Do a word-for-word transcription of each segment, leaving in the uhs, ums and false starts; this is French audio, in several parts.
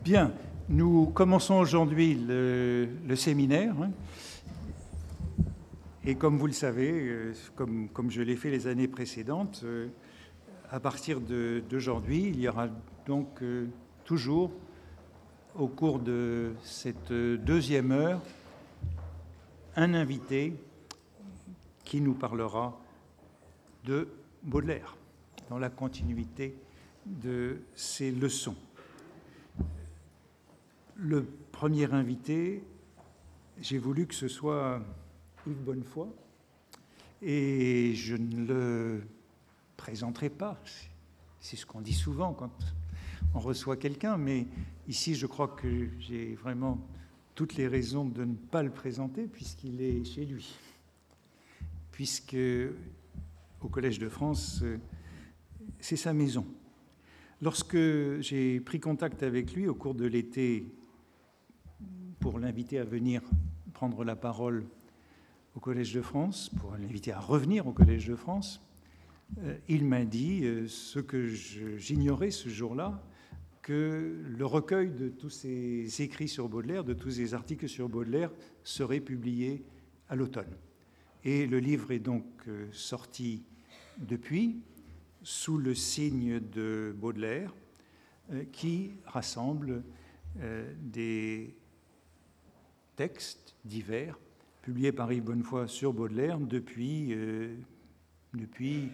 Bien, nous commençons aujourd'hui le, le séminaire. Hein, et comme vous le savez, comme, comme je l'ai fait les années précédentes, à partir de, d'aujourd'hui, il y aura donc euh, toujours, au cours de cette deuxième heure, un invité qui nous parlera de Baudelaire, dans la continuité de ses leçons. Le premier invité, j'ai voulu que ce soit Yves Bonnefoy, et je ne le présenterai pas. C'est ce qu'on dit souvent quand on reçoit quelqu'un, mais ici, je crois que j'ai vraiment toutes les raisons de ne pas le présenter, puisqu'il est chez lui. Puisque, au Collège de France, c'est sa maison. Lorsque j'ai pris contact avec lui au cours de l'été pour l'inviter à venir prendre la parole au Collège de France, pour l'inviter à revenir au Collège de France, euh, il m'a dit euh, ce que je, j'ignorais ce jour-là, que le recueil de tous ses écrits sur Baudelaire, de tous ses articles sur Baudelaire, serait publié à l'automne. Et le livre est donc euh, sorti depuis, sous le signe de Baudelaire, euh, qui rassemble euh, des textes divers publiés par Yves Bonnefoy sur Baudelaire depuis, euh, depuis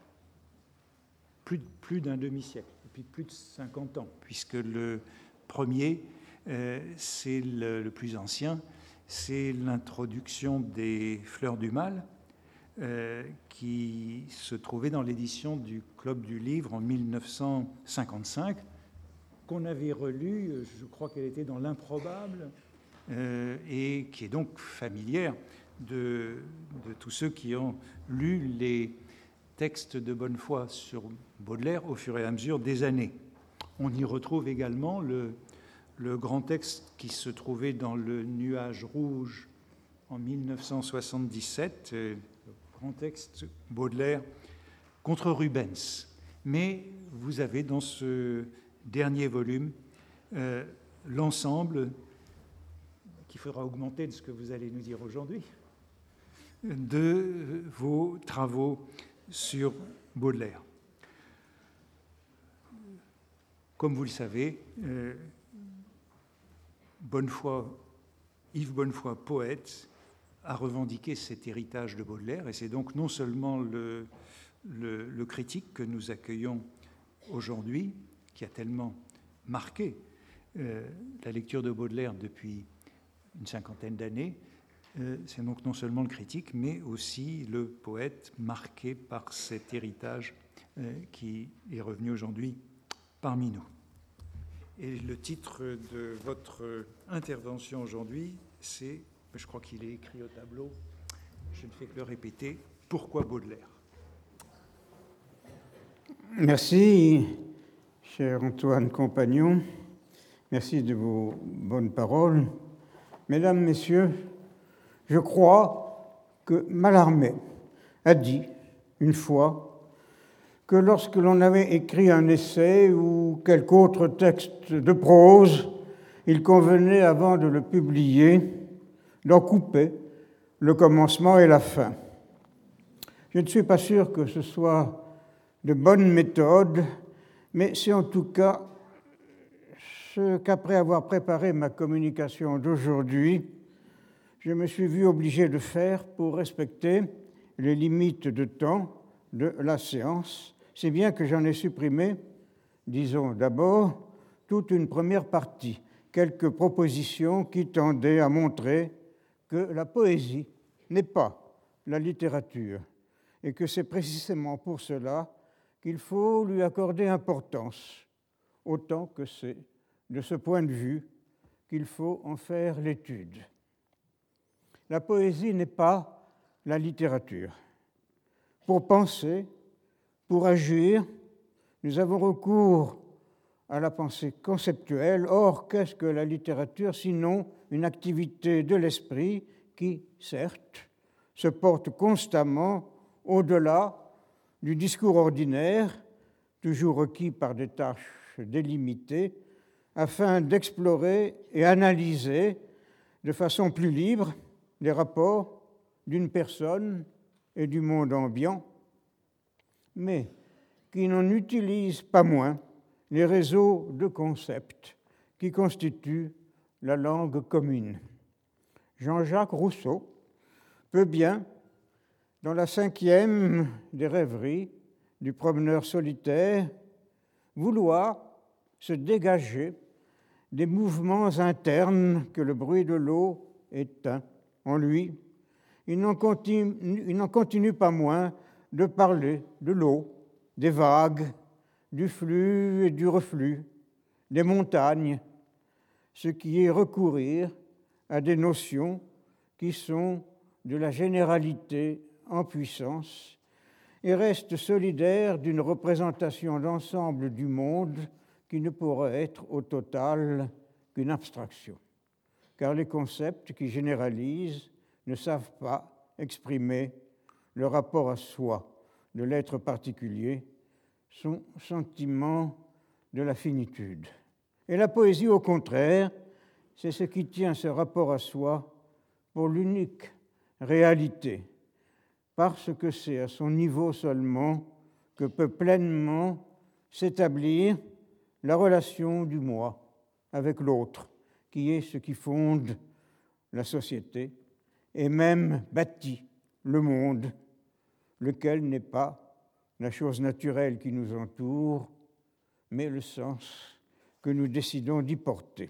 plus, plus d'un demi-siècle, depuis plus de cinquante ans, puisque le premier, euh, c'est le, le plus ancien, c'est l'introduction des Fleurs du Mal, euh, qui se trouvait dans l'édition du Club du Livre en mille neuf cent cinquante-cinq, qu'on avait relu, je crois qu'elle était dans l'Improbable, Euh, et qui est donc familière de, de tous ceux qui ont lu les textes de Bonnefoy sur Baudelaire au fur et à mesure des années. On y retrouve également le, le grand texte qui se trouvait dans le Nuage rouge en mille neuf cent soixante-dix-sept, euh, le grand texte Baudelaire contre Rubens. Mais vous avez dans ce dernier volume euh, l'ensemble qu'il faudra augmenter de ce que vous allez nous dire aujourd'hui, de vos travaux sur Baudelaire. Comme vous le savez, euh, Bonnefoy, Yves Bonnefoy, poète, a revendiqué cet héritage de Baudelaire, et c'est donc non seulement le, le, le critique que nous accueillons aujourd'hui, qui a tellement marqué euh, la lecture de Baudelaire depuis une cinquantaine d'années, euh, c'est donc non seulement le critique, mais aussi le poète marqué par cet héritage euh, qui est revenu aujourd'hui parmi nous. Et le titre de votre intervention aujourd'hui, c'est, je crois qu'il est écrit au tableau, je ne fais que le répéter, « Pourquoi Baudelaire ?» Merci, cher Antoine Compagnon. Merci de vos bonnes paroles. Mesdames, Messieurs, je crois que Mallarmé a dit une fois que lorsque l'on avait écrit un essai ou quelque autre texte de prose, il convenait, avant de le publier, d'en couper le commencement et la fin. Je ne suis pas sûr que ce soit de bonne méthode, mais c'est en tout cas ce qu'après avoir préparé ma communication d'aujourd'hui, je me suis vu obligé de faire pour respecter les limites de temps de la séance, si bien que j'en ai supprimé, disons d'abord, toute une première partie, quelques propositions qui tendaient à montrer que la poésie n'est pas la littérature et que c'est précisément pour cela qu'il faut lui accorder importance, autant que c'est de ce point de vue qu'il faut en faire l'étude. La poésie n'est pas la littérature. Pour penser, pour agir, nous avons recours à la pensée conceptuelle. Or, qu'est-ce que la littérature sinon une activité de l'esprit qui, certes, se porte constamment au-delà du discours ordinaire, toujours requis par des tâches délimitées, afin d'explorer et analyser de façon plus libre les rapports d'une personne et du monde ambiant, mais qui n'en utilise pas moins les réseaux de concepts qui constituent la langue commune. Jean-Jacques Rousseau peut bien, dans la cinquième des rêveries du promeneur solitaire, vouloir se dégager des mouvements internes que le bruit de l'eau éteint en lui. Il n'en continue, il n'en continue pas moins de parler de l'eau, des vagues, du flux et du reflux, des montagnes, ce qui est recourir à des notions qui sont de la généralité en puissance et reste solidaire d'une représentation d'ensemble du monde qui ne pourrait être au total qu'une abstraction. Car les concepts qui généralisent ne savent pas exprimer le rapport à soi de l'être particulier, son sentiment de la finitude. Et la poésie, au contraire, c'est ce qui tient ce rapport à soi pour l'unique réalité, parce que c'est à son niveau seulement que peut pleinement s'établir la relation du moi avec l'autre, qui est ce qui fonde la société et même bâtit le monde, lequel n'est pas la chose naturelle qui nous entoure, mais le sens que nous décidons d'y porter.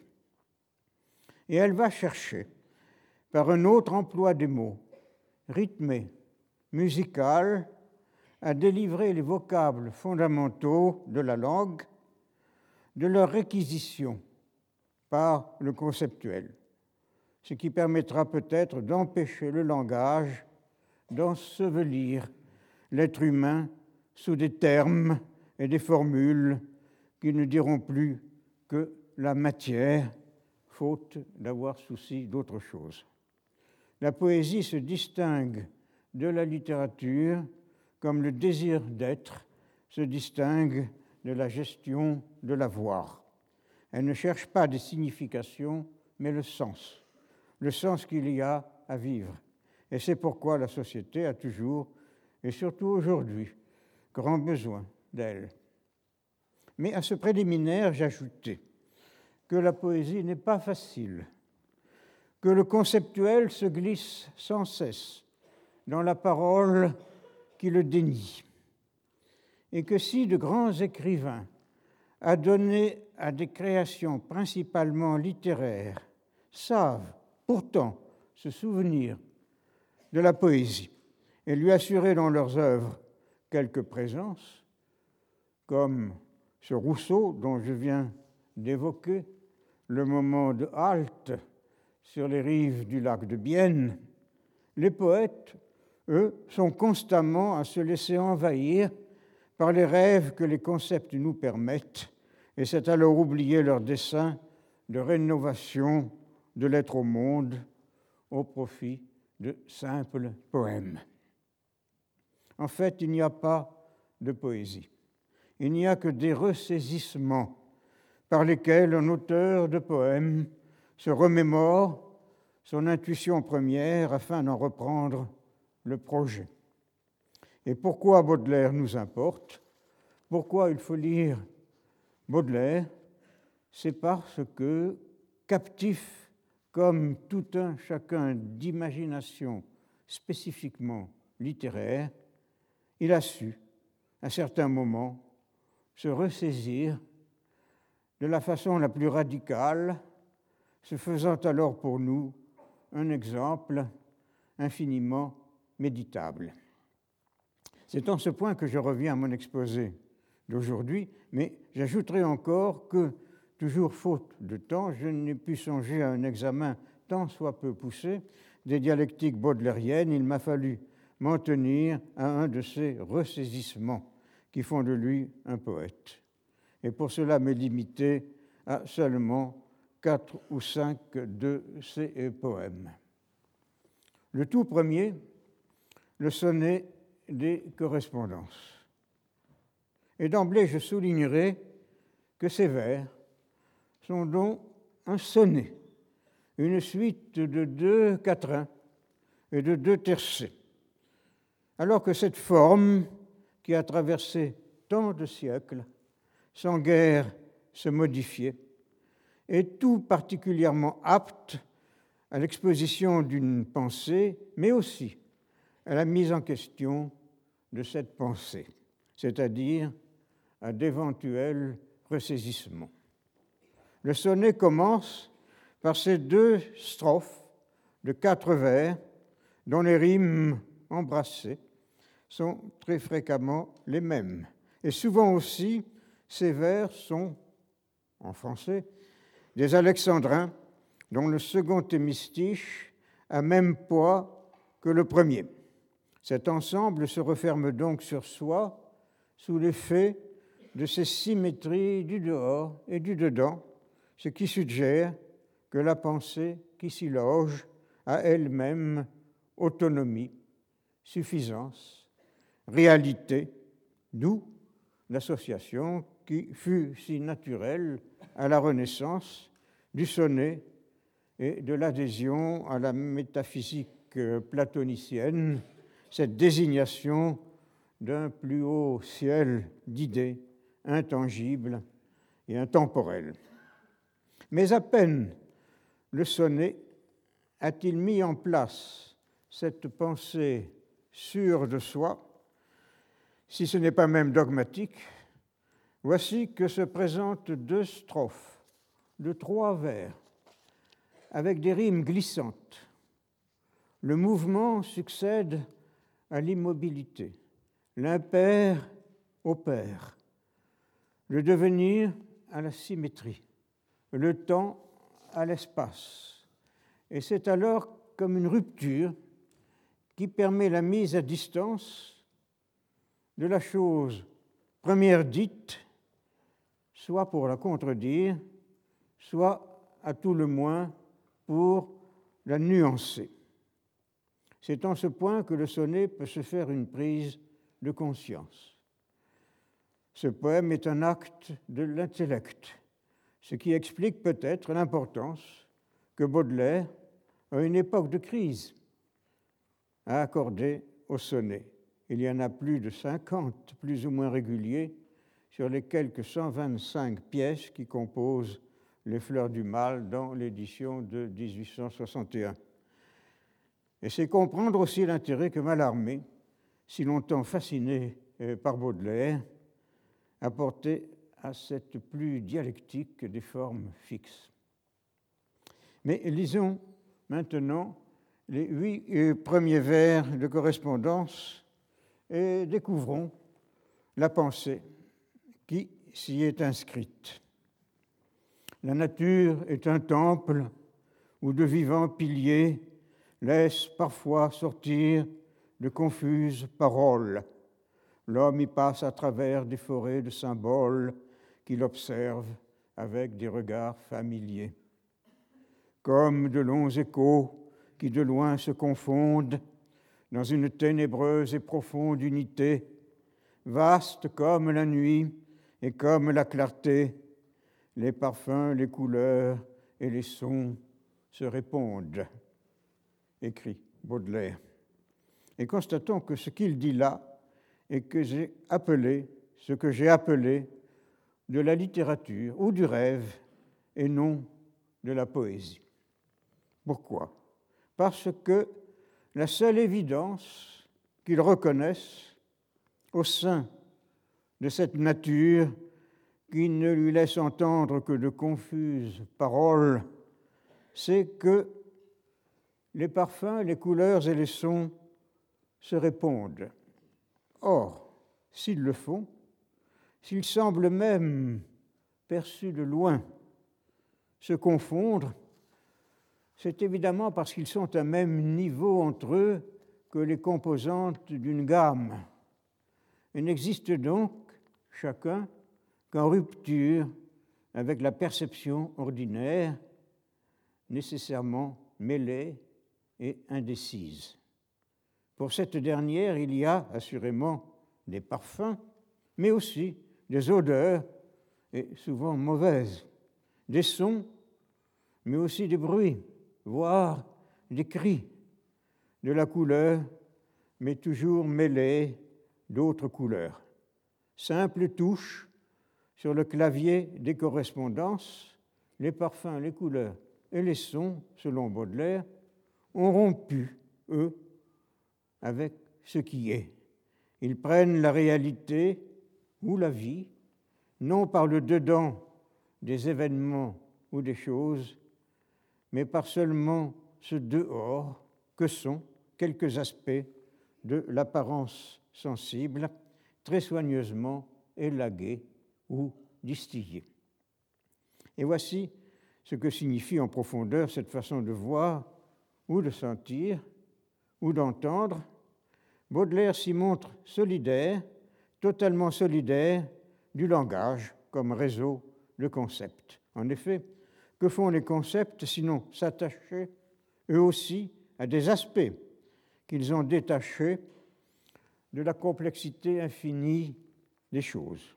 Et elle va chercher, par un autre emploi des mots, rythmé, musical, à délivrer les vocables fondamentaux de la langue de leur réquisition par le conceptuel, ce qui permettra peut-être d'empêcher le langage d'ensevelir l'être humain sous des termes et des formules qui ne diront plus que la matière, faute d'avoir souci d'autre chose. La poésie se distingue de la littérature comme le désir d'être se distingue de la gestion de l'avoir. Elle ne cherche pas des significations, mais le sens, le sens qu'il y a à vivre. Et c'est pourquoi la société a toujours, et surtout aujourd'hui, grand besoin d'elle. Mais à ce préliminaire, j'ajoutais que la poésie n'est pas facile, que le conceptuel se glisse sans cesse dans la parole qui le dénie, et que si de grands écrivains a donné à des créations principalement littéraires savent pourtant se souvenir de la poésie et lui assurer dans leurs œuvres quelque présence, comme ce Rousseau dont je viens d'évoquer le moment de halte sur les rives du lac de Bienne, les poètes, eux, sont constamment à se laisser envahir par les rêves que les concepts nous permettent, et c'est alors oublier leur dessein de rénovation de l'être au monde au profit de simples poèmes. En fait, il n'y a pas de poésie. Il n'y a que des ressaisissements par lesquels un auteur de poèmes se remémore son intuition première afin d'en reprendre le projet. Et pourquoi Baudelaire nous importe? Pourquoi il faut lire Baudelaire? C'est parce que, captif comme tout un chacun d'imagination spécifiquement littéraire, il a su, à certains moments, se ressaisir de la façon la plus radicale, se faisant alors pour nous un exemple infiniment méditable. C'est en ce point que je reviens à mon exposé d'aujourd'hui, mais j'ajouterai encore que, toujours faute de temps, je n'ai pu songer à un examen tant soit peu poussé des dialectiques baudelairiennes. Il m'a fallu m'en tenir à un de ces ressaisissements qui font de lui un poète. Et pour cela, me limiter à seulement quatre ou cinq de ses poèmes. Le tout premier, le sonnet des correspondances. Et d'emblée, je soulignerai que ces vers sont donc un sonnet, une suite de deux quatrains et de deux tercets, alors que cette forme, qui a traversé tant de siècles, sans guère se modifier, est tout particulièrement apte à l'exposition d'une pensée, mais aussi à la mise en question de cette pensée, c'est-à-dire à d'éventuels ressaisissements. Le sonnet commence par ces deux strophes de quatre vers dont les rimes embrassées sont très fréquemment les mêmes. Et souvent aussi, ces vers sont, en français, des alexandrins dont le second hémistiche a même poids que le premier. Cet ensemble se referme donc sur soi sous l'effet de ces symétries du dehors et du dedans, ce qui suggère que la pensée qui s'y loge a elle-même autonomie, suffisance, réalité, d'où l'association qui fut si naturelle à la Renaissance du sonnet et de l'adhésion à la métaphysique platonicienne, cette désignation d'un plus haut ciel d'idées intangibles et intemporelles. Mais à peine le sonnet a-t-il mis en place cette pensée sûre de soi, si ce n'est pas même dogmatique, voici que se présentent deux strophes de trois vers, avec des rimes glissantes. Le mouvement succède à l'immobilité, l'impair au pair, le devenir à la symétrie, le temps à l'espace. Et c'est alors comme une rupture qui permet la mise à distance de la chose première dite, soit pour la contredire, soit à tout le moins pour la nuancer. C'est en ce point que le sonnet peut se faire une prise de conscience. Ce poème est un acte de l'intellect, ce qui explique peut-être l'importance que Baudelaire, à une époque de crise, a accordée au sonnet. Il y en a plus de cinquante, plus ou moins réguliers, sur les quelques cent vingt-cinq pièces qui composent Les Fleurs du Mal dans l'édition de dix-huit cent soixante et un. Et c'est comprendre aussi l'intérêt que Mallarmé, si longtemps fasciné par Baudelaire, a porté à cette plus dialectique des formes fixes. Mais lisons maintenant les huit premiers vers de correspondance et découvrons la pensée qui s'y est inscrite. La nature est un temple où de vivants piliers laissent parfois sortir de confuses paroles. L'homme y passe à travers des forêts de symboles qu'il observe avec des regards familiers. Comme de longs échos qui de loin se confondent dans une ténébreuse et profonde unité, vaste comme la nuit et comme la clarté, les parfums, les couleurs et les sons se répondent, écrit Baudelaire. Et constatons que ce qu'il dit là est que j'ai appelé, ce que j'ai appelé de la littérature ou du rêve et non de la poésie. Pourquoi ? Parce que la seule évidence qu'ils reconnaissent au sein de cette nature qui ne lui laisse entendre que de confuses paroles, c'est que les parfums, les couleurs et les sons se répondent. Or, s'ils le font, s'ils semblent même, perçus de loin, se confondre, c'est évidemment parce qu'ils sont à même niveau entre eux que les composantes d'une gamme. Ils n'existent donc, chacun, qu'en rupture avec la perception ordinaire, nécessairement mêlée et indécise. Pour cette dernière, il y a assurément des parfums, mais aussi des odeurs, et souvent mauvaises, des sons, mais aussi des bruits, voire des cris, de la couleur, mais toujours mêlés d'autres couleurs. Simple touche sur le clavier des correspondances, les parfums, les couleurs et les sons, selon Baudelaire, ont rompu, eux, avec ce qui est. Ils prennent la réalité ou la vie, non par le dedans des événements ou des choses, mais par seulement ce dehors que sont quelques aspects de l'apparence sensible, très soigneusement élagués ou distillés. Et voici ce que signifie en profondeur cette façon de voir ou de sentir ou d'entendre. Baudelaire s'y montre solidaire, totalement solidaire du langage comme réseau de concepts. En effet, que font les concepts sinon s'attacher eux aussi à des aspects qu'ils ont détachés de la complexité infinie des choses.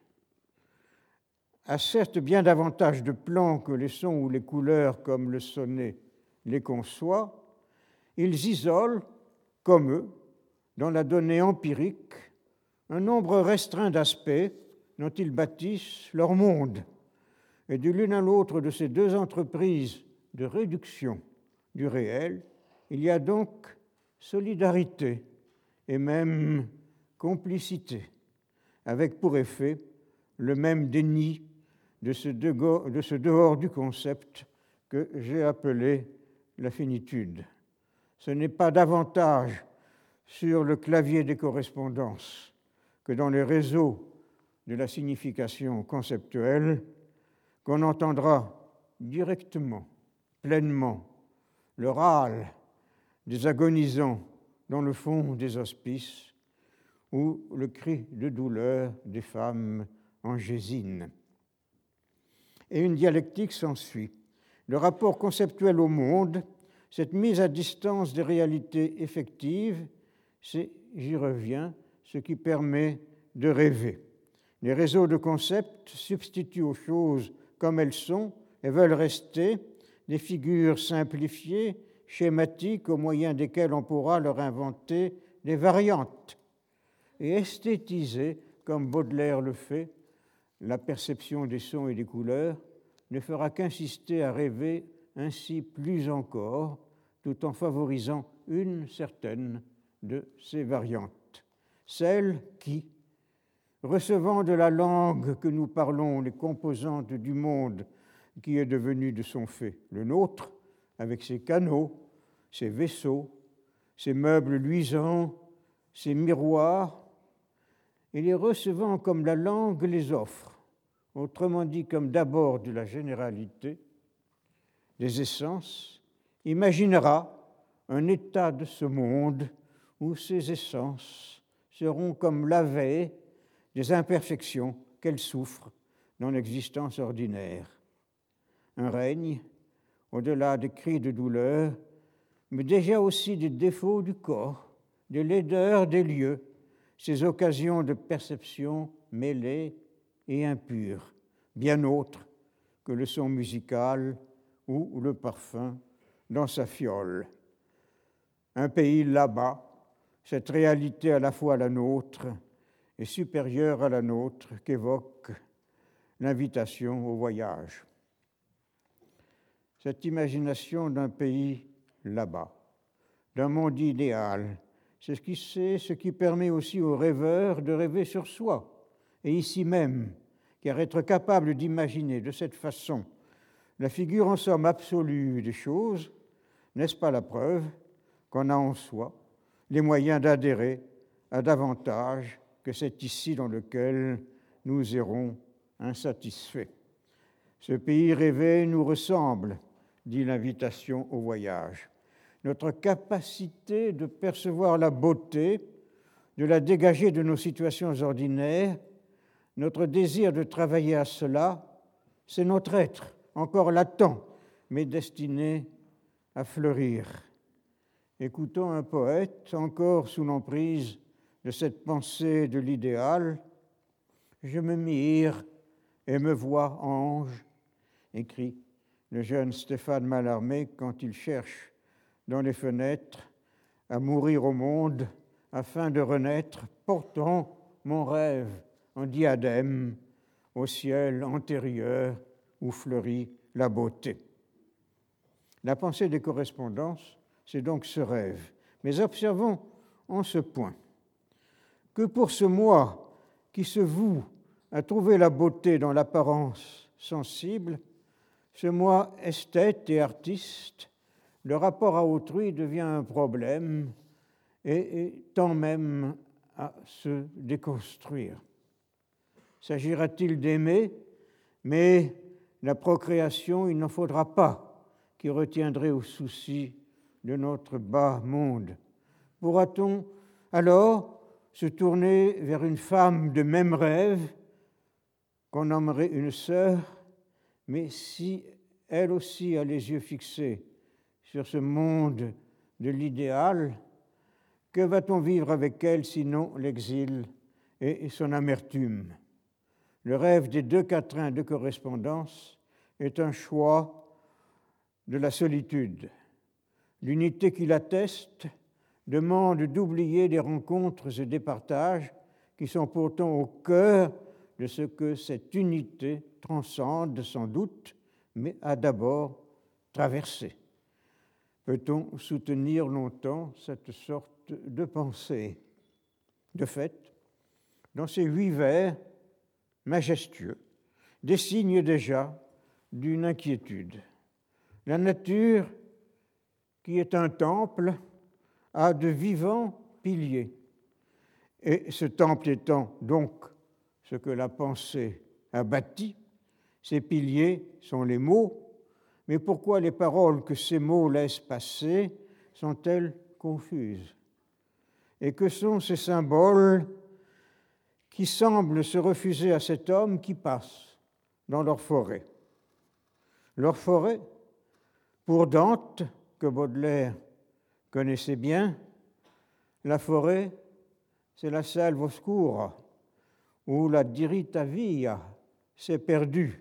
A certes bien davantage de plans que les sons ou les couleurs comme le sonnet les conçoit, ils isolent, comme eux, dans la donnée empirique, un nombre restreint d'aspects dont ils bâtissent leur monde. Et de l'une à l'autre de ces deux entreprises de réduction du réel, il y a donc solidarité et même complicité, avec pour effet le même déni de ce dehors du concept que j'ai appelé la finitude. Ce n'est pas davantage sur le clavier des correspondances que dans les réseaux de la signification conceptuelle qu'on entendra directement, pleinement, le râle des agonisants dans le fond des hospices ou le cri de douleur des femmes en gésine. Et une dialectique s'ensuit. Le rapport conceptuel au monde, cette mise à distance des réalités effectives, c'est, j'y reviens, ce qui permet de rêver. Les réseaux de concepts substituent aux choses comme elles sont et veulent rester des figures simplifiées, schématiques, au moyen desquelles on pourra leur inventer des variantes. Et esthétiser, comme Baudelaire le fait, la perception des sons et des couleurs ne fera qu'insister à rêver ainsi plus encore, tout en favorisant une certaine de ces variantes, celle qui, recevant de la langue que nous parlons les composantes du monde qui est devenu de son fait le nôtre, avec ses canaux, ses vaisseaux, ses meubles luisants, ses miroirs, et les recevant comme la langue les offre, autrement dit comme d'abord de la généralité, des essences, imaginera un état de ce monde où ces essences seront comme lavées des imperfections qu'elles souffrent dans l'existence ordinaire. Un règne, au-delà des cris de douleur, mais déjà aussi des défauts du corps, des laideurs des lieux, ces occasions de perception mêlées et impures, bien autres que le son musical ou le parfum dans sa fiole. Un pays là-bas, cette réalité à la fois la nôtre et supérieure à la nôtre qu'évoque l'invitation au voyage. Cette imagination d'un pays là-bas, d'un monde idéal, c'est ce qui, c'est ce qui permet aussi aux rêveurs de rêver sur soi, et ici même, car être capable d'imaginer de cette façon la figure en somme absolue des choses, n'est-ce pas la preuve qu'on a en soi les moyens d'adhérer à davantage que c'est ici dans lequel nous errons insatisfaits. Ce pays rêvé nous ressemble, dit l'invitation au voyage. Notre capacité de percevoir la beauté, de la dégager de nos situations ordinaires, notre désir de travailler à cela, c'est notre être, encore latent, mais destiné à fleurir. Écoutons un poète, encore sous l'emprise de cette pensée de l'idéal. « Je me mire et me vois ange, écrit le jeune Stéphane Mallarmé quand il cherche dans les fenêtres à mourir au monde afin de renaître, portant mon rêve en diadème au ciel antérieur où fleurit la beauté. La pensée des correspondances, c'est donc ce rêve. Mais observons en ce point que pour ce moi qui se voue à trouver la beauté dans l'apparence sensible, ce moi esthète et artiste, le rapport à autrui devient un problème et, et tend même à se déconstruire. S'agira-t-il d'aimer, mais la procréation, il n'en faudra pas qui retiendrait au souci de notre bas monde. Pourra-t-on alors se tourner vers une femme de même rêve qu'on nommerait une sœur, mais si elle aussi a les yeux fixés sur ce monde de l'idéal, que va-t-on vivre avec elle sinon l'exil et son amertume? Le rêve des deux quatrains de correspondance est un choix de la solitude. L'unité qui l'atteste demande d'oublier des rencontres et des partages qui sont pourtant au cœur de ce que cette unité transcende sans doute, mais a d'abord traversé. Peut-on soutenir longtemps cette sorte de pensée? De fait, dans ces huit vers majestueux, des signes déjà d'une inquiétude. La nature, qui est un temple, a de vivants piliers. Et ce temple étant donc ce que la pensée a bâti, ces piliers sont les mots, mais pourquoi les paroles que ces mots laissent passer sont-elles confuses? Et que sont ces symboles qui semblent se refuser à cet homme qui passe dans leur forêt? Leur forêt, pour Dante, que Baudelaire connaissait bien, la forêt, c'est la selva oscura, où la diritta via s'est perdue,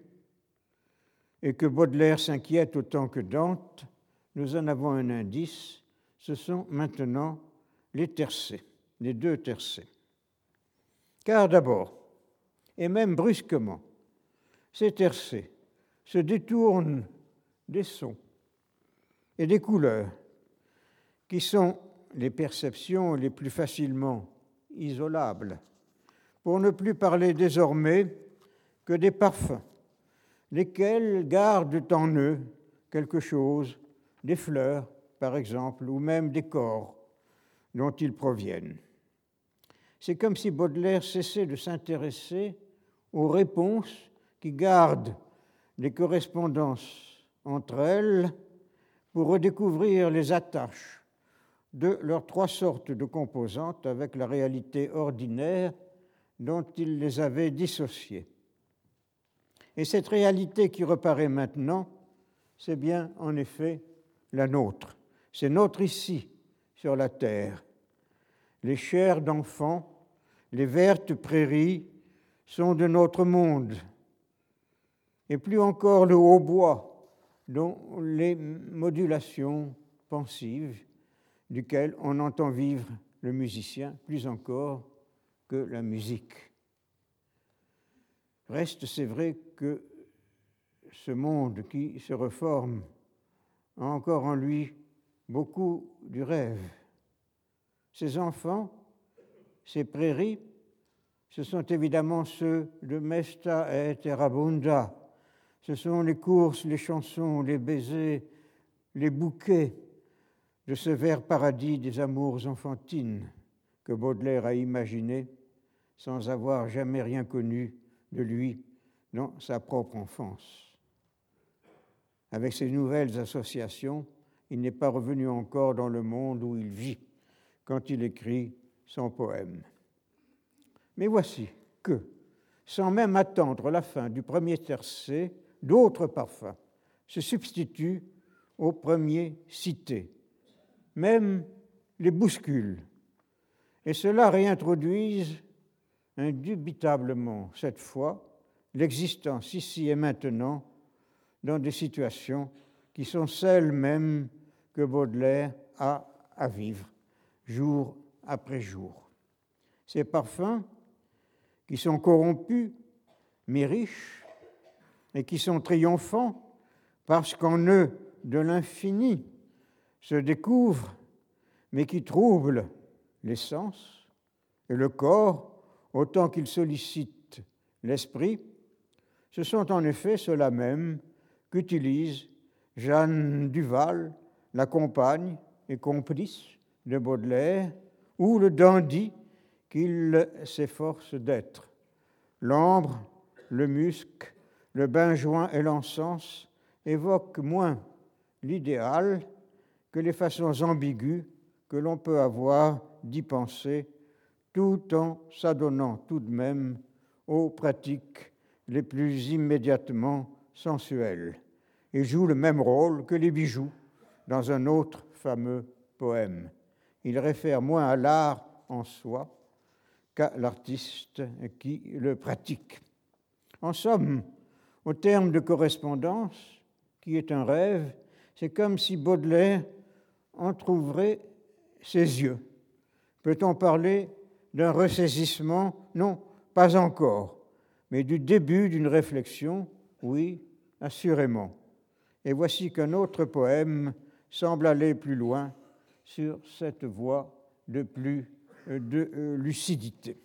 et que Baudelaire s'inquiète autant que Dante, nous en avons un indice, ce sont maintenant les tercets, les deux tercets. Car d'abord, et même brusquement, ces tercets se détournent des sons et des couleurs qui sont les perceptions les plus facilement isolables, pour ne plus parler désormais que des parfums, lesquels gardent en eux quelque chose, des fleurs par exemple, ou même des corps dont ils proviennent. C'est comme si Baudelaire cessait de s'intéresser aux réponses qui gardent les correspondances entre elles pour redécouvrir les attaches de leurs trois sortes de composantes avec la réalité ordinaire dont il les avait dissociées. Et cette réalité qui reparaît maintenant, c'est bien en effet la nôtre. C'est notre ici, sur la terre. Les chairs d'enfants, les vertes prairies sont de notre monde. Et plus encore le hautbois, dont les modulations pensives, duquel on entend vivre le musicien, plus encore que la musique. Reste, c'est vrai, que ce monde qui se reforme a encore en lui beaucoup du rêve. Ces enfants, ces prairies, ce sont évidemment ceux de Mesta et Terabunda. Ce sont les courses, les chansons, les baisers, les bouquets de ce vert paradis des amours enfantines que Baudelaire a imaginé sans avoir jamais rien connu de lui dans sa propre enfance. Avec ces nouvelles associations, il n'est pas revenu encore dans le monde où il vit quand il écrit son poème. Mais voici que, sans même attendre la fin du premier tercet, d'autres parfums se substituent aux premiers cités, même les bousculent, et cela réintroduise indubitablement, cette fois, l'existence ici et maintenant dans des situations qui sont celles mêmes que Baudelaire a à vivre, jour après jour. Ces parfums qui sont corrompus, mais riches, et qui sont triomphants, parce qu'en eux, de l'infini se découvre, mais qui troublent les sens et le corps, autant qu'ils sollicitent l'esprit, ce sont en effet ceux-là même qu'utilise Jeanne Duval, la compagne et complice de Baudelaire, ou le dandy qu'il s'efforce d'être. L'ambre, le musc, le benjoin et l'encens évoquent moins l'idéal que les façons ambiguës que l'on peut avoir d'y penser, tout en s'adonnant tout de même aux pratiques les plus immédiatement sensuelles, et joue le même rôle que les bijoux dans un autre fameux poème. Il réfère moins à l'art en soi qu'à l'artiste qui le pratique. En somme, au terme de correspondance, qui est un rêve, c'est comme si Baudelaire entr'ouvrait ses yeux. Peut-on parler d'un ressaisissement? Non, pas encore, mais du début d'une réflexion, oui, assurément. Et voici qu'un autre poème semble aller plus loin sur cette voie de plus de lucidité.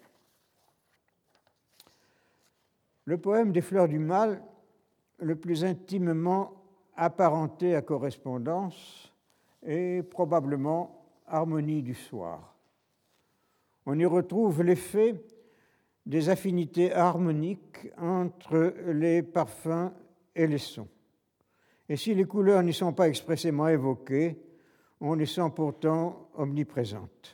Le poème des Fleurs du Mal, le plus intimement apparenté à correspondance, est probablement Harmonie du soir. On y retrouve l'effet des affinités harmoniques entre les parfums et les sons. Et si les couleurs n'y sont pas expressément évoquées, on les sent pourtant omniprésentes.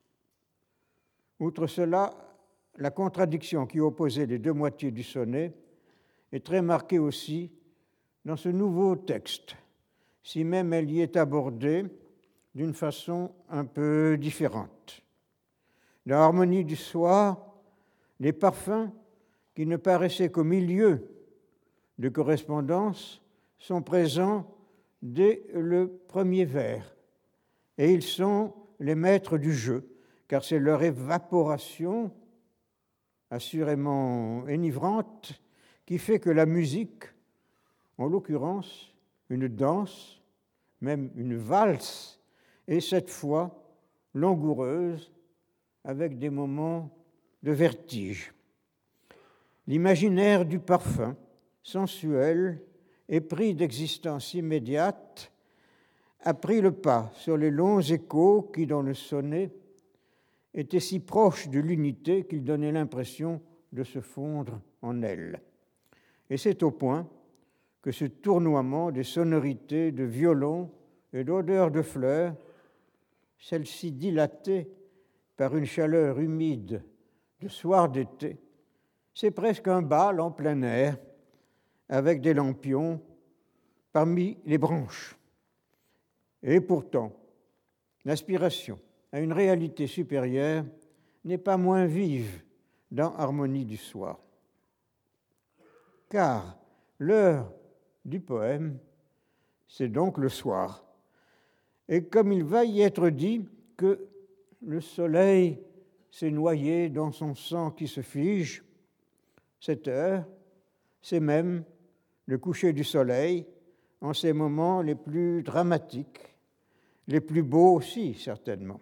Outre cela, la contradiction qui opposait les deux moitiés du sonnet est très marquée aussi dans ce nouveau texte, si même elle y est abordée d'une façon un peu différente. Dans Harmonie du soir, les parfums qui ne paraissaient qu'au milieu de correspondance sont présents dès le premier vers, et ils sont les maîtres du jeu, car c'est leur évaporation, assurément enivrante, qui fait que la musique, en l'occurrence une danse, même une valse, est cette fois langoureuse, avec des moments de vertige. L'imaginaire du parfum, sensuel, épris d'existence immédiate, a pris le pas sur les longs échos qui, dans le sonnet, étaient si proches de l'unité qu'ils donnaient l'impression de se fondre en elle. Et c'est au point que ce tournoiement des sonorités de violon et d'odeurs de fleurs, celles-ci dilatées par une chaleur humide de soir d'été, c'est presque un bal en plein air, avec des lampions parmi les branches. Et pourtant, l'aspiration à une réalité supérieure n'est pas moins vive dans Harmonie du soir. Car l'heure du poème, c'est donc le soir. Et comme il va y être dit que le soleil s'est noyé dans son sang qui se fige, cette heure, c'est même le coucher du soleil en ces moments les plus dramatiques, les plus beaux aussi, certainement.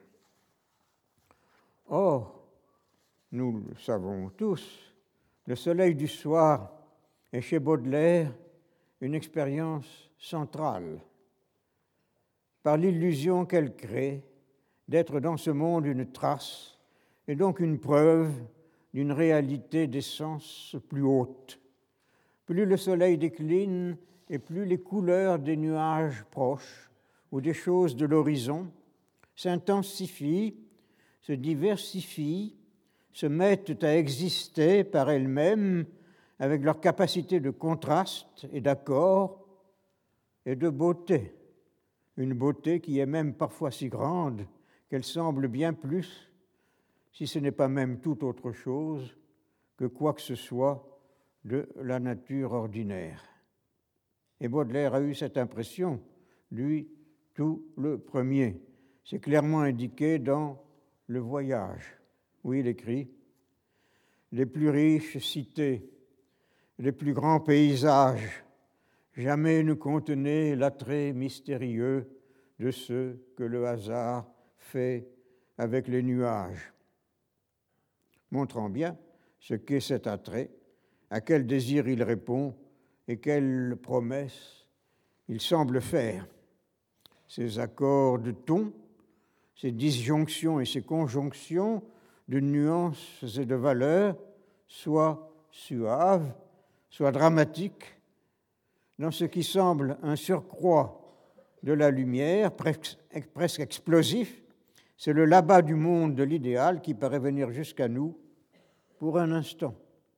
Or, nous le savons tous, le soleil du soir est chez Baudelaire une expérience centrale, par l'illusion qu'elle crée d'être dans ce monde une trace et donc une preuve d'une réalité d'essence plus haute. Plus le soleil décline et plus les couleurs des nuages proches ou des choses de l'horizon s'intensifient, se diversifient, se mettent à exister par elles-mêmes avec leur capacité de contraste et d'accord et de beauté. Une beauté qui est même parfois si grande qu'elle semble bien plus, si ce n'est pas même tout autre chose, que quoi que ce soit de la nature ordinaire. Et Baudelaire a eu cette impression, lui, tout le premier. C'est clairement indiqué dans Le Voyage, où il écrit « Les plus riches cités, les plus grands paysages, jamais ne contenaient l'attrait mystérieux de ce que le hasard fait avec les nuages. » Montrant bien ce qu'est cet attrait, à quel désir il répond et quelles promesses il semble faire. Ces accords de ton, ces disjonctions et ces conjonctions de nuances et de valeurs, soit suaves, soit dramatiques, dans ce qui semble un surcroît de la lumière, presque, presque explosif, c'est le là-bas du monde de l'idéal qui paraît venir jusqu'à nous pour un instant.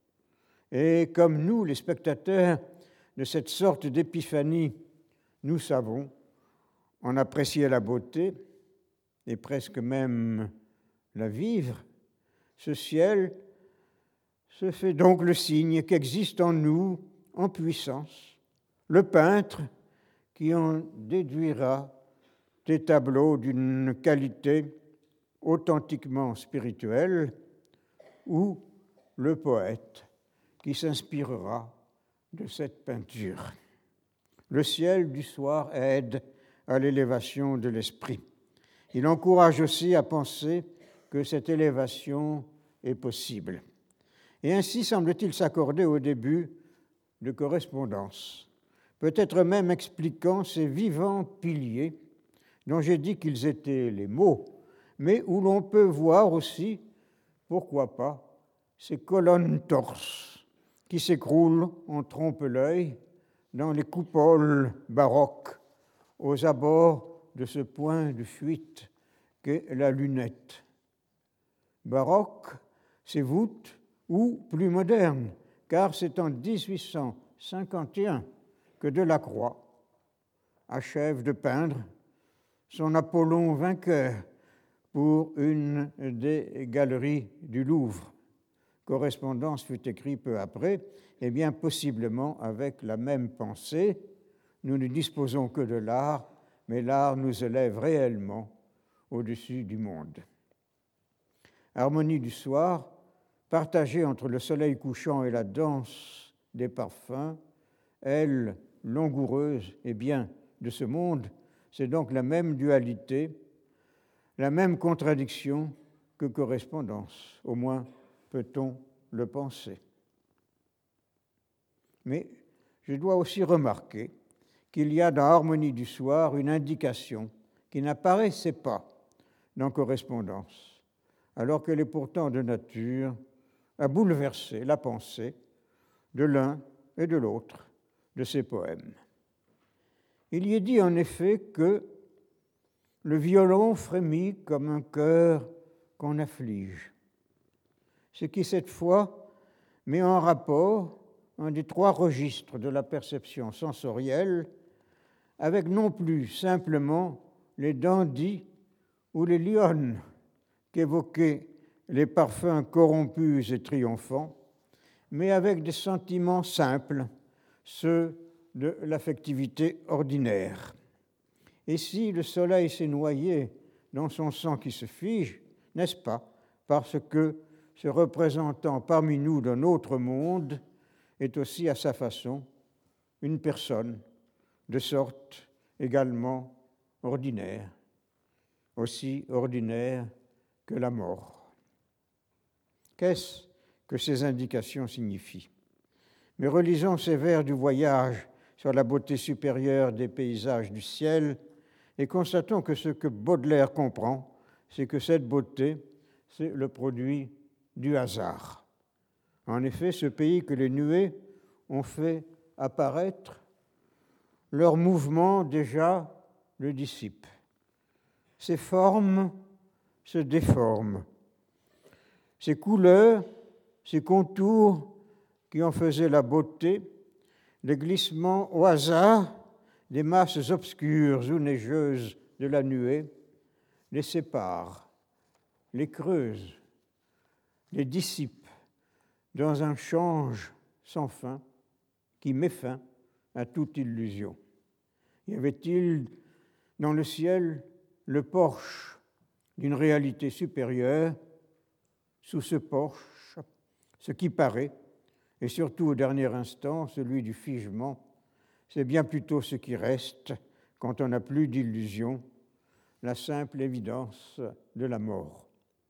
Et comme nous, les spectateurs de cette sorte d'épiphanie, nous savons en apprécier la beauté et presque même la vivre, ce ciel se fait donc le signe qu'existe en nous, en puissance, le peintre qui en déduira des tableaux d'une qualité authentiquement spirituelle, ou le poète qui s'inspirera de cette peinture. Le ciel du soir aide à l'élévation de l'esprit. Il encourage aussi à penser que cette élévation est possible. Et ainsi semble-t-il s'accorder au début de correspondance, peut-être même expliquant ces vivants piliers dont j'ai dit qu'ils étaient les mots, mais où l'on peut voir aussi, pourquoi pas, ces colonnes torses qui s'écroulent en trompe-l'œil dans les coupoles baroques aux abords de ce point de fuite qu'est la lunette. Baroque, c'est voûte, ou plus moderne, car c'est en dix-huit cent cinquante et un que Delacroix achève de peindre son Apollon vainqueur pour une des galeries du Louvre. Correspondance fut écrit peu après, et bien possiblement avec la même pensée. Nous ne disposons que de l'art, mais l'art nous élève réellement au-dessus du monde. Harmonie du soir, partagée entre le soleil couchant et la danse des parfums, elle, langoureuse et bien de ce monde, c'est donc la même dualité, la même contradiction que correspondance, au moins peut-on le penser. Mais je dois aussi remarquer qu'il y a dans Harmonie du soir une indication qui n'apparaissait pas dans Correspondance, alors qu'elle est pourtant de nature à bouleverser la pensée de l'un et de l'autre de ces poèmes. Il y est dit en effet que le violon frémit comme un cœur qu'on afflige, ce qui cette fois met en rapport un des trois registres de la perception sensorielle avec non plus simplement les dandys ou les lionnes qu'évoquaient les parfums corrompus et triomphants, mais avec des sentiments simples, ceux de l'affectivité ordinaire. Et si le soleil s'est noyé dans son sang qui se fige, n'est-ce pas parce que ce représentant parmi nous d'un autre monde est aussi à sa façon une personne de sorte également ordinaire, aussi ordinaire que la mort. Qu'est-ce que ces indications signifient? Mais relisons ces vers du Voyage sur la beauté supérieure des paysages du ciel et constatons que ce que Baudelaire comprend, c'est que cette beauté, c'est le produit du hasard. En effet, ce pays que les nuées ont fait apparaître, leur mouvement déjà le dissipe. Ces formes se déforment. Ces couleurs, ces contours qui en faisaient la beauté, les glissements au hasard des masses obscures ou neigeuses de la nuée, les séparent, les creusent, les dissipent dans un change sans fin qui met fin à toute illusion. Y avait-il dans le ciel le porche d'une réalité supérieure? Sous ce porche, ce qui paraît, et surtout au dernier instant, celui du figement, c'est bien plutôt ce qui reste quand on n'a plus d'illusion, la simple évidence de la mort.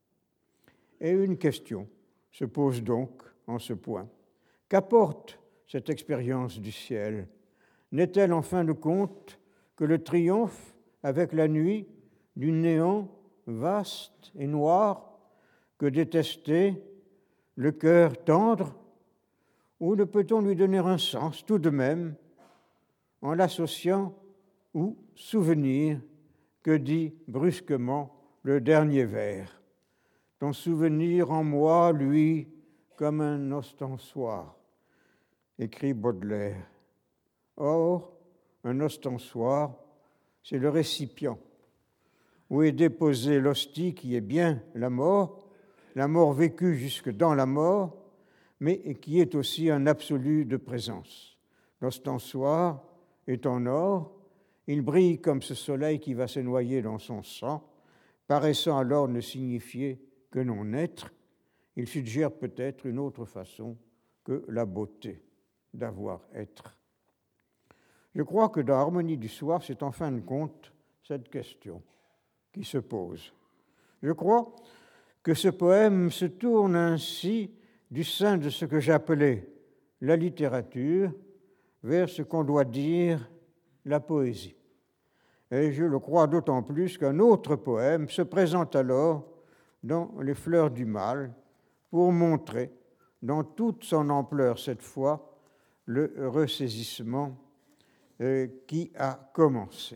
Et une question se pose donc en ce point. Qu'apporte cette expérience du ciel? N'est-elle en fin de compte que le triomphe avec la nuit du néant vaste et noir que détestait le cœur tendre? Ou ne peut-on lui donner un sens tout de même en l'associant ou souvenir que dit brusquement le dernier vers? Ton souvenir en moi, lui, comme un ostensoir, écrit Baudelaire. Or, un ostensoir, c'est le récipient où est déposée l'hostie qui est bien la mort, la mort vécue jusque dans la mort, mais qui est aussi un absolu de présence. L'ostensoir est en or, il brille comme ce soleil qui va se noyer dans son sang, paraissant alors ne signifier que non-être. Il suggère peut-être une autre façon que la beauté d'avoir-être. Je crois que dans Harmonie du soir, c'est en fin de compte cette question qui se pose. Je crois que ce poème se tourne ainsi du sein de ce que j'appelais la littérature vers ce qu'on doit dire la poésie. Et je le crois d'autant plus qu'un autre poème se présente alors dans Les Fleurs du Mal pour montrer, dans toute son ampleur cette fois, le ressaisissement euh, qui a commencé.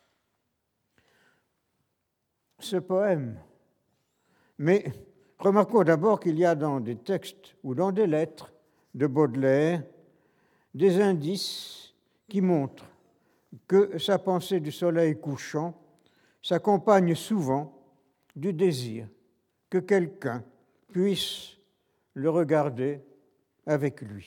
Ce poème, mais remarquons d'abord qu'il y a dans des textes ou dans des lettres de Baudelaire des indices qui montrent que sa pensée du soleil couchant s'accompagne souvent du désir que quelqu'un puisse le regarder avec lui.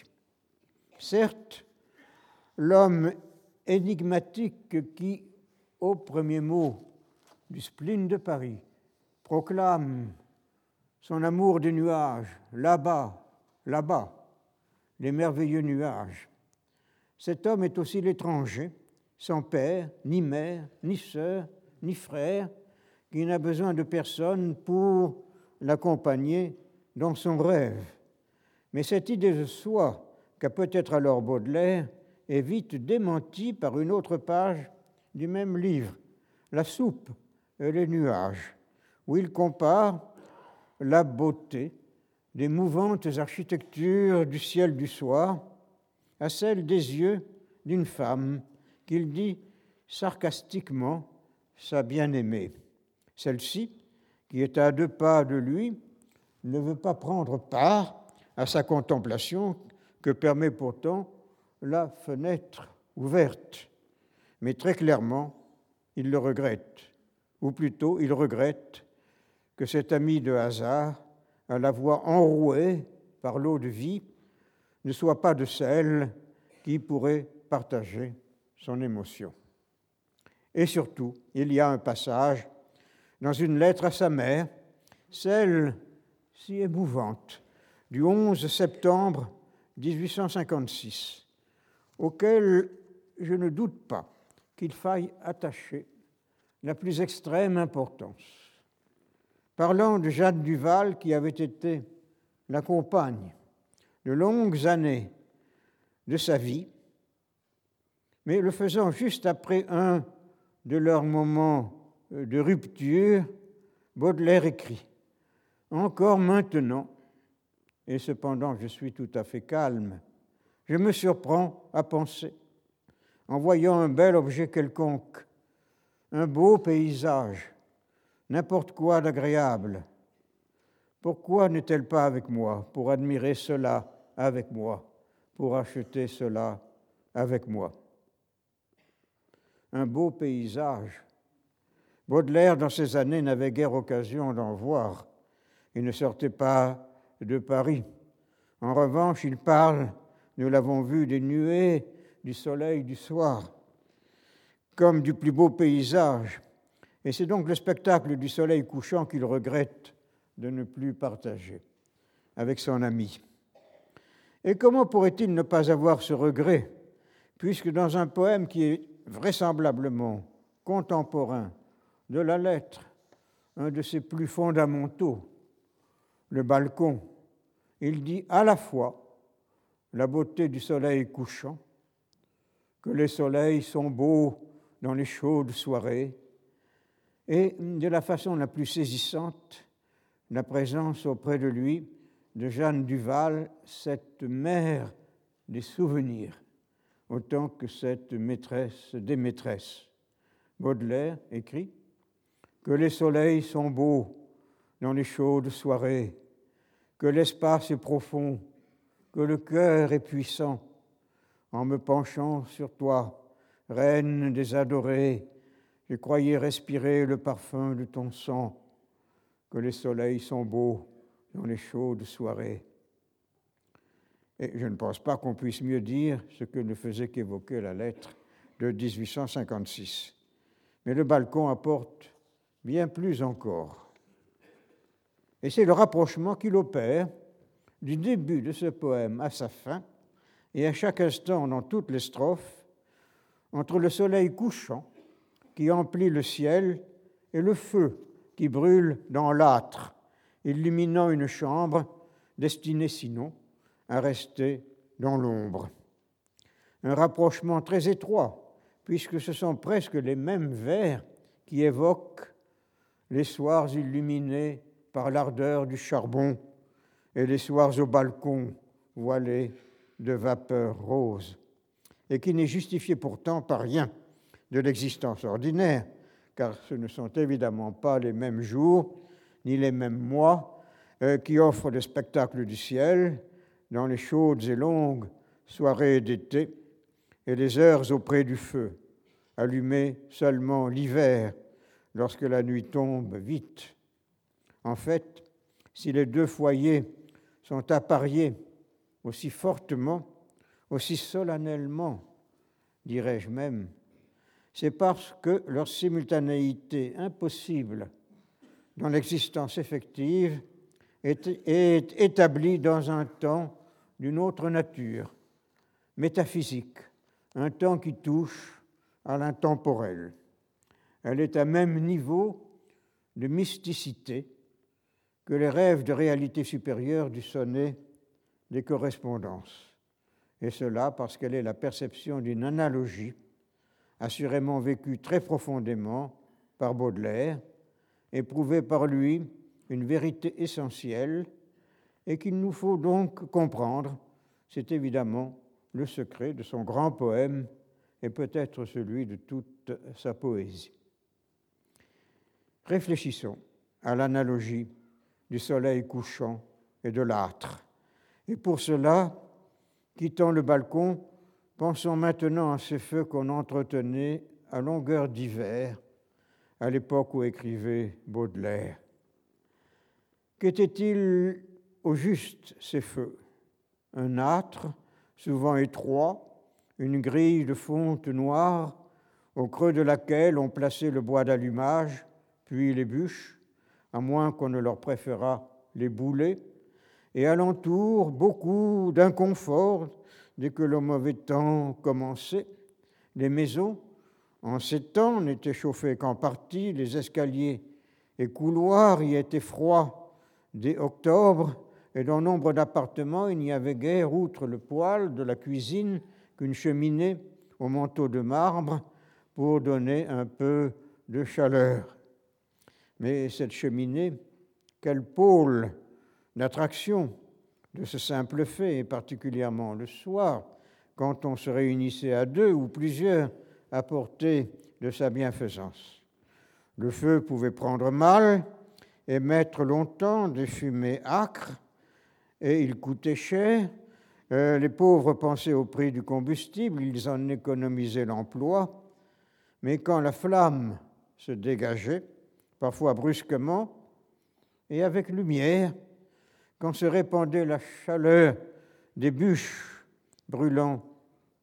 Certes, l'homme énigmatique qui, au premier mot du spleen de Paris, proclame son amour des nuages, là-bas, là-bas, les merveilleux nuages. Cet homme est aussi l'étranger, sans père, ni mère, ni sœur, ni frère, qui n'a besoin de personne pour l'accompagner dans son rêve. Mais cette idée de soi qu'a peut-être alors Baudelaire est vite démentie par une autre page du même livre, La soupe et les nuages, où il compare la beauté des mouvantes architectures du ciel du soir à celle des yeux d'une femme qu'il dit sarcastiquement sa bien-aimée. Celle-ci, qui est à deux pas de lui, ne veut pas prendre part à sa contemplation que permet pourtant la fenêtre ouverte. Mais très clairement, il le regrette, ou plutôt il regrette que cet ami de hasard, à la voix enrouée par l'eau de vie, ne soit pas de celle qui pourrait partager son émotion. Et surtout, il y a un passage dans une lettre à sa mère, celle si émouvante du onze septembre dix-huit cent cinquante-six, auquel je ne doute pas qu'il faille attacher la plus extrême importance. Parlant de Jeanne Duval, qui avait été la compagne de longues années de sa vie, mais le faisant juste après un de leurs moments de rupture, Baudelaire écrit « Encore maintenant, et cependant je suis tout à fait calme, je me surprends à penser, en voyant un bel objet quelconque, un beau paysage, n'importe quoi d'agréable. Pourquoi n'est-elle pas avec moi pour admirer cela avec moi, pour acheter cela avec moi ?» Un beau paysage. Baudelaire, dans ces années, n'avait guère occasion d'en voir. Il ne sortait pas de Paris. En revanche, il parle, nous l'avons vu, des nuées du soleil du soir, comme du plus beau paysage, et c'est donc le spectacle du soleil couchant qu'il regrette de ne plus partager avec son ami. Et comment pourrait-il ne pas avoir ce regret, puisque dans un poème qui est vraisemblablement contemporain de la lettre, un de ses plus fondamentaux, le balcon, il dit à la fois la beauté du soleil couchant, que les soleils sont beaux dans les chaudes soirées, et de la façon la plus saisissante, la présence auprès de lui de Jeanne Duval, cette mère des souvenirs, autant que cette maîtresse des maîtresses. Baudelaire écrit que les soleils sont beaux dans les chaudes soirées, que l'espace est profond, que le cœur est puissant. En me penchant sur toi, reine des adorés, je croyais respirer le parfum de ton sang, que les soleils sont beaux dans les chaudes soirées. Et je ne pense pas qu'on puisse mieux dire ce que ne faisait qu'évoquer la lettre de dix-huit cent cinquante-six. Mais le balcon apporte bien plus encore. Et c'est le rapprochement qu'il opère du début de ce poème à sa fin, et à chaque instant dans toutes les strophes, entre le soleil couchant qui emplit le ciel et le feu qui brûle dans l'âtre, illuminant une chambre destinée sinon à rester dans l'ombre. Un rapprochement très étroit, puisque ce sont presque les mêmes vers qui évoquent les soirs illuminés par l'ardeur du charbon et les soirs au balcon voilés de vapeurs roses, et qui n'est justifié pourtant par rien de l'existence ordinaire, car ce ne sont évidemment pas les mêmes jours ni les mêmes mois euh, qui offrent le spectacle du ciel dans les chaudes et longues soirées d'été et les heures auprès du feu, allumées seulement l'hiver, lorsque la nuit tombe vite. En fait, si les deux foyers sont appariés aussi fortement, aussi solennellement, dirais-je même, c'est parce que leur simultanéité impossible dans l'existence effective est, est établie dans un temps d'une autre nature, métaphysique, un temps qui touche à l'intemporel. Elle est à même niveau de mysticité que les rêves de réalité supérieure du sonnet des correspondances, et cela parce qu'elle est la perception d'une analogie assurément vécue très profondément par Baudelaire, éprouvée par lui une vérité essentielle et qu'il nous faut donc comprendre. C'est évidemment le secret de son grand poème et peut-être celui de toute sa poésie. Réfléchissons à l'analogie du soleil couchant et de l'âtre. Et pour cela, quittant le balcon, pensons maintenant à ces feux qu'on entretenait à longueur d'hiver, à l'époque où écrivait Baudelaire. Qu'étaient-ils au juste, ces feux? Un âtre, souvent étroit, une grille de fonte noire, au creux de laquelle on plaçait le bois d'allumage, puis les bûches, à moins qu'on ne leur préférât les boulets, et alentour, beaucoup d'inconfort dès que le mauvais temps commençait. Les maisons, en ces temps, n'étaient chauffées qu'en partie, les escaliers et couloirs y étaient froids dès octobre, et dans nombre d'appartements, il n'y avait guère, outre le poêle de la cuisine, qu'une cheminée au manteau de marbre pour donner un peu de chaleur. Mais cette cheminée, quel pôle d'attraction de ce simple fait, et particulièrement le soir, quand on se réunissait à deux ou plusieurs à portée de sa bienfaisance. Le feu pouvait prendre mal, émettre longtemps des fumées âcres, et il coûtait cher. Euh, les pauvres pensaient au prix du combustible, ils en économisaient l'emploi, mais quand la flamme se dégageait, parfois brusquement, et avec lumière, quand se répandait la chaleur des bûches brûlant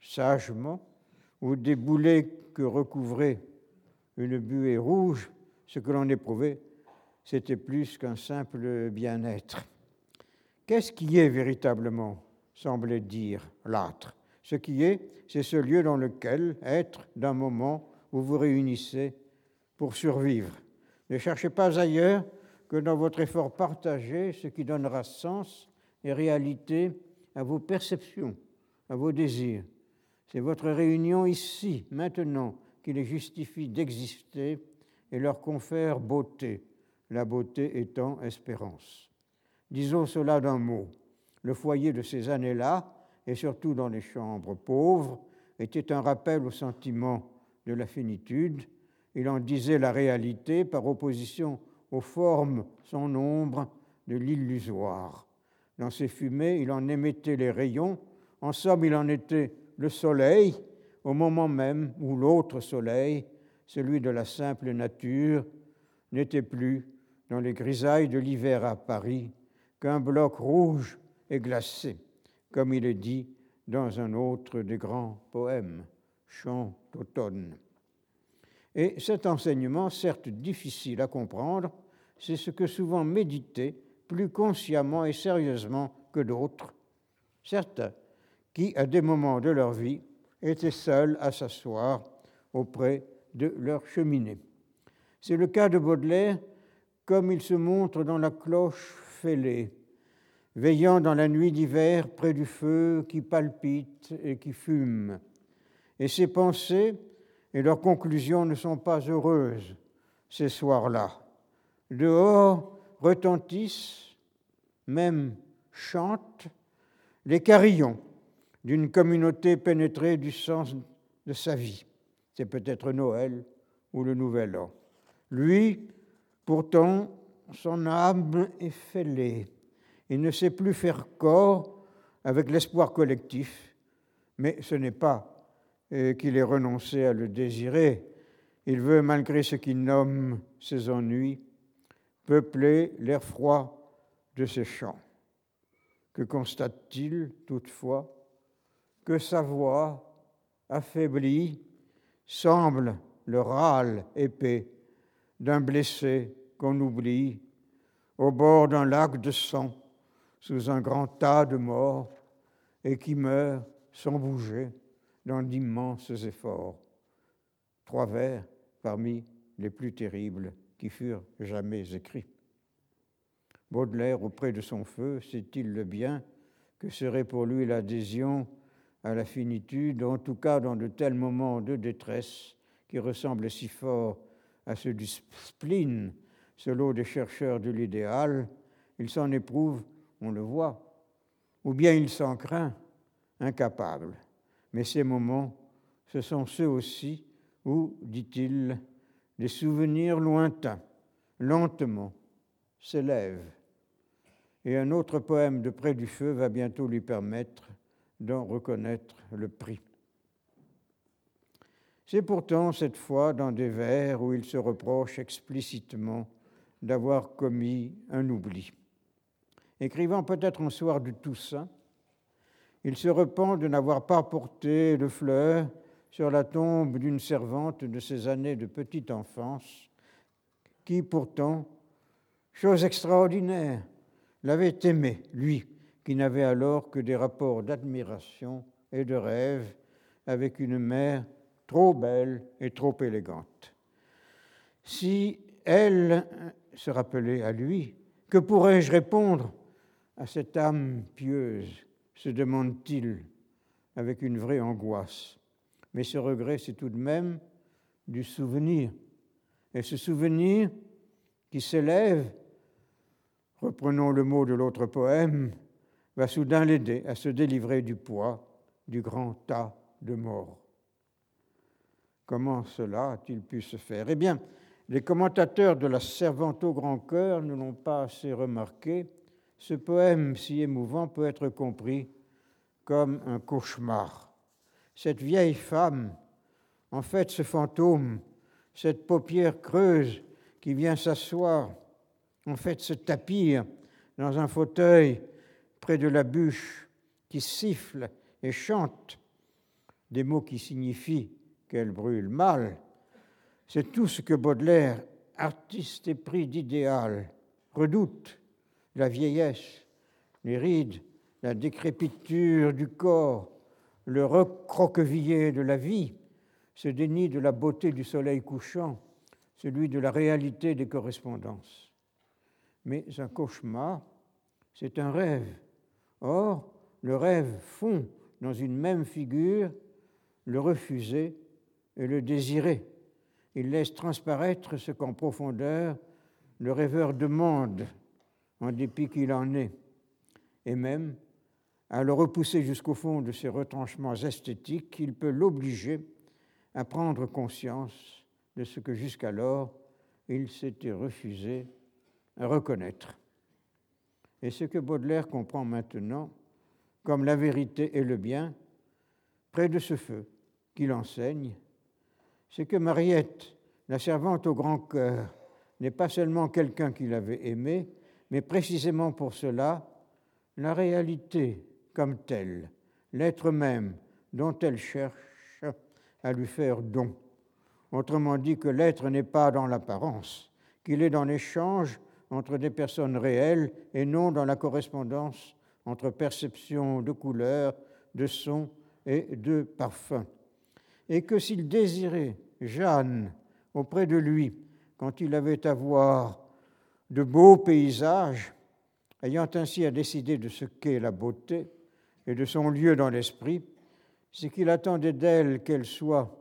sagement, ou des boulets que recouvrait une buée rouge, ce que l'on éprouvait, c'était plus qu'un simple bien-être. Qu'est-ce qui est véritablement, semblait dire l'âtre? Ce qui est, c'est ce lieu dans lequel être d'un moment où vous réunissez pour survivre. Ne cherchez pas ailleurs que dans votre effort partagé ce qui donnera sens et réalité à vos perceptions, à vos désirs. C'est votre réunion ici, maintenant, qui les justifie d'exister et leur confère beauté, la beauté étant espérance. Disons cela d'un mot. Le foyer de ces années-là, et surtout dans les chambres pauvres, était un rappel au sentiment de la finitude. Il en disait la réalité par opposition aux formes sans nombre de l'illusoire. Dans ces fumées, il en émettait les rayons. En somme, il en était le soleil, au moment même où l'autre soleil, celui de la simple nature, n'était plus, dans les grisailles de l'hiver à Paris, qu'un bloc rouge et glacé, comme il est dit dans un autre des grands poèmes, Chant d'automne. Et cet enseignement, certes difficile à comprendre, c'est ce que souvent méditaient, plus consciemment et sérieusement que d'autres, certains qui, à des moments de leur vie, étaient seuls à s'asseoir auprès de leur cheminée. C'est le cas de Baudelaire, comme il se montre dans la cloche fêlée, veillant dans la nuit d'hiver près du feu qui palpite et qui fume. Et ses pensées et leurs conclusions ne sont pas heureuses ces soirs-là. Dehors retentissent, même chantent, les carillons d'une communauté pénétrée du sens de sa vie. C'est peut-être Noël ou le Nouvel An. Lui, pourtant, son âme est fêlée. Il ne sait plus faire corps avec l'espoir collectif, mais ce n'est pas euh, qu'il ait renoncé à le désirer. Il veut, malgré ce qu'il nomme ses ennuis, peupler l'air froid de ses chants. Que constate-t-il toutefois? Que sa voix, affaiblie, semble le râle épais d'un blessé qu'on oublie au bord d'un lac de sang, sous un grand tas de morts, et qui meurt sans bouger dans d'immenses efforts. Trois vers parmi les plus terribles qui furent jamais écrits. Baudelaire, auprès de son feu, sait-il le bien que serait pour lui l'adhésion à la finitude, en tout cas dans de tels moments de détresse qui ressemblent si fort à ceux du spleen, ce lot des chercheurs de l'idéal, il s'en éprouve, on le voit, ou bien il s'en craint, incapable. Mais ces moments, ce sont ceux aussi où, dit-il, des souvenirs lointains, lentement, s'élèvent. Et un autre poème de Près du feu va bientôt lui permettre d'en reconnaître le prix. C'est pourtant cette fois dans des vers où il se reproche explicitement d'avoir commis un oubli. Écrivant peut-être un soir du Toussaint, il se repent de n'avoir pas porté de fleurs sur la tombe d'une servante de ses années de petite enfance, qui pourtant, chose extraordinaire, l'avait aimé, lui, qui n'avait alors que des rapports d'admiration et de rêve avec une mère trop belle et trop élégante. Si elle se rappelait à lui, que pourrais-je répondre à cette âme pieuse, se demande-t-il avec une vraie angoisse. Mais ce regret, c'est tout de même du souvenir. Et ce souvenir qui s'élève, reprenons le mot de l'autre poème, va soudain l'aider à se délivrer du poids du grand tas de morts. Comment cela a-t-il pu se faire? Eh bien, les commentateurs de la Servante au grand cœur ne l'ont pas assez remarqué. Ce poème si émouvant peut être compris comme un cauchemar. Cette vieille femme, en fait ce fantôme, cette paupière creuse qui vient s'asseoir, en fait se tapir dans un fauteuil près de la bûche, qui siffle et chante, des mots qui signifient qu'elle brûle mal, c'est tout ce que Baudelaire, artiste épris d'idéal, redoute: la vieillesse, les rides, la décrépiture du corps, le recroquevillé de la vie, ce déni de la beauté du soleil couchant, celui de la réalité des correspondances. Mais un cauchemar, c'est un rêve. Or, le rêve fond dans une même figure le refuser et le désirer. Il laisse transparaître ce qu'en profondeur le rêveur demande, en dépit qu'il en est, et même, à le repousser jusqu'au fond de ses retranchements esthétiques, il peut l'obliger à prendre conscience de ce que jusqu'alors il s'était refusé à reconnaître. Et ce que Baudelaire comprend maintenant comme la vérité et le bien, près de ce feu qu'il enseigne, c'est que Mariette, la servante au grand cœur, n'est pas seulement quelqu'un qu'il avait aimé, mais précisément pour cela, la réalité comme telle, l'être même dont elle cherche à lui faire don. Autrement dit, que l'être n'est pas dans l'apparence, qu'il est dans l'échange entre des personnes réelles et non dans la correspondance entre perception de couleurs, de sons et de parfums. Et que s'il désirait Jeanne auprès de lui quand il avait à voir de beaux paysages, ayant ainsi à décider de ce qu'est la beauté et de son lieu dans l'esprit, c'est qu'il attendait d'elle qu'elle soit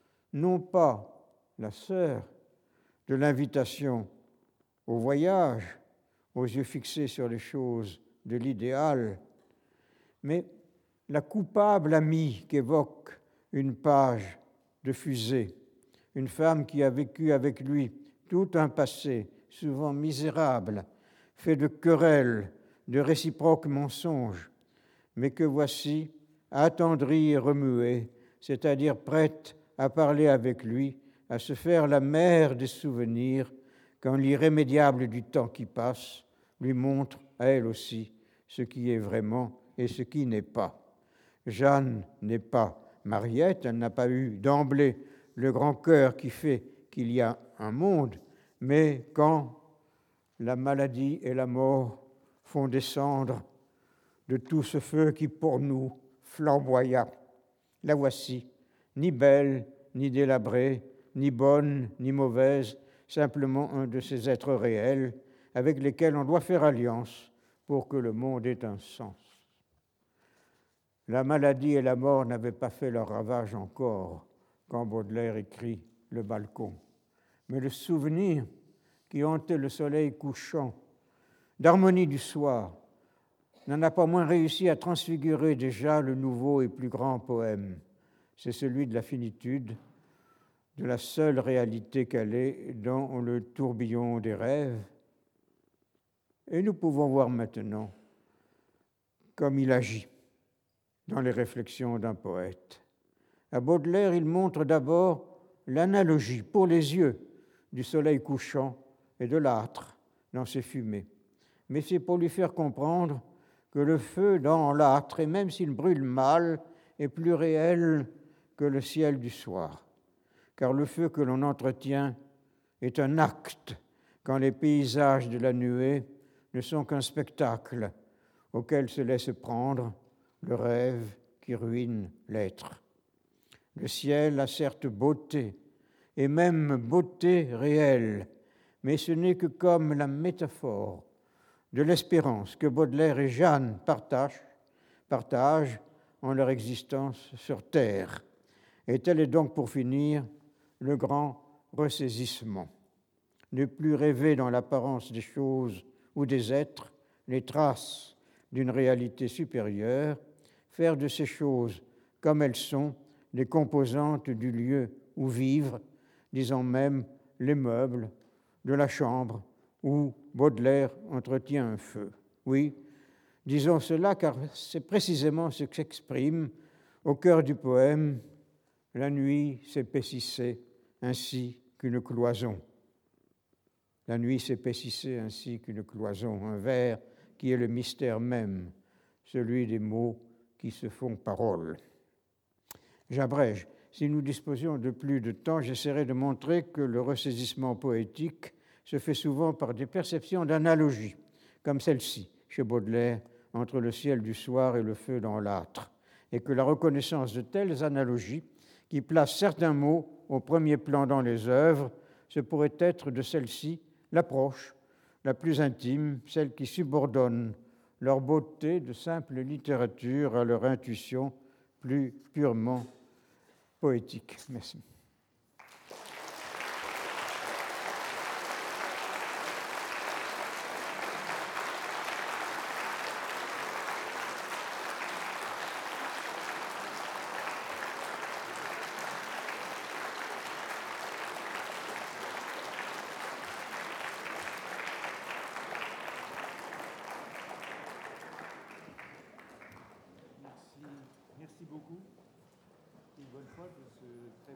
non pas la sœur de l'invitation au voyage, aux yeux fixés sur les choses de l'idéal, mais la coupable amie qu'évoque une page de Fusée, une femme qui a vécu avec lui tout un passé, souvent misérable, fait de querelles, de réciproques mensonges, mais que voici attendrie et remuée, c'est-à-dire prête à parler avec lui, à se faire la mère des souvenirs, quand l'irrémédiable du temps qui passe lui montre à elle aussi ce qui est vraiment et ce qui n'est pas. Jeanne n'est pas Mariette, elle n'a pas eu d'emblée le grand cœur qui fait qu'il y a un monde, mais quand la maladie et la mort font descendre de tout ce feu qui pour nous flamboya, la voici, ni belle, ni délabrée, ni bonne, ni mauvaise, simplement un de ces êtres réels avec lesquels on doit faire alliance pour que le monde ait un sens. La maladie et la mort n'avaient pas fait leur ravage encore quand Baudelaire écrit « Le balcon », mais le souvenir qui hantait le soleil couchant, d'harmonie du soir, n'en a pas moins réussi à transfigurer déjà le nouveau et plus grand poème. C'est celui de la finitude, de la seule réalité qu'elle est dans le tourbillon des rêves. Et nous pouvons voir maintenant comme il agit dans les réflexions d'un poète. À Baudelaire, il montre d'abord l'analogie pour les yeux du soleil couchant et de l'âtre dans ses fumées. Mais c'est pour lui faire comprendre que le feu dans l'âtre, et même s'il brûle mal, est plus réel que le ciel du soir. Car le feu que l'on entretient est un acte, quand les paysages de la nuée ne sont qu'un spectacle auquel se laisse prendre le rêve qui ruine l'être. Le ciel a certes beauté, et même beauté réelle, mais ce n'est que comme la métaphore de l'espérance que Baudelaire et Jeanne partagent, partagent en leur existence sur terre. Et tel est donc, pour finir, le grand ressaisissement. Ne plus rêver dans l'apparence des choses ou des êtres, les traces d'une réalité supérieure, faire de ces choses comme elles sont, les composantes du lieu où vivre, disons même les meubles de la chambre où Baudelaire entretient un feu. Oui, disons cela car c'est précisément ce qui s'exprime au cœur du poème « La nuit s'épaississait ainsi qu'une cloison ». La nuit s'épaississait ainsi qu'une cloison, un vers qui est le mystère même, celui des mots qui se font parole. J'abrège. Si nous disposions de plus de temps, j'essaierai de montrer que le ressaisissement poétique se fait souvent par des perceptions d'analogie, comme celle-ci, chez Baudelaire, entre le ciel du soir et le feu dans l'âtre, et que la reconnaissance de telles analogies, qui placent certains mots au premier plan dans les œuvres, ce pourrait être de celle-ci l'approche la plus intime, celle qui subordonne leur beauté de simple littérature à leur intuition plus purement poétique. Merci.